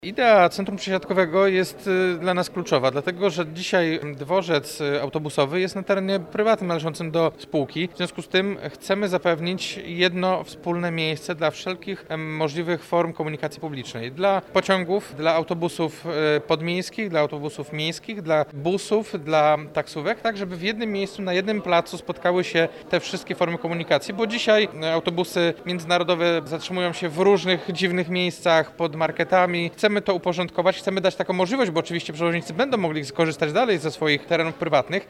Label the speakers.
Speaker 1: Idea centrum przesiadkowego jest dla nas kluczowa, dlatego że dzisiaj dworzec autobusowy jest na terenie prywatnym należącym do spółki. W związku z tym chcemy zapewnić jedno wspólne miejsce dla wszelkich możliwych form komunikacji publicznej. Dla pociągów, dla autobusów podmiejskich, dla autobusów miejskich, dla busów, dla taksówek, tak żeby w jednym miejscu, na jednym placu spotkały się te wszystkie formy komunikacji, bo dzisiaj autobusy międzynarodowe zatrzymują się w różnych dziwnych miejscach, pod marketami. Chcemy to uporządkować, chcemy dać taką możliwość, bo oczywiście przewoźnicy będą mogli skorzystać dalej ze swoich terenów prywatnych,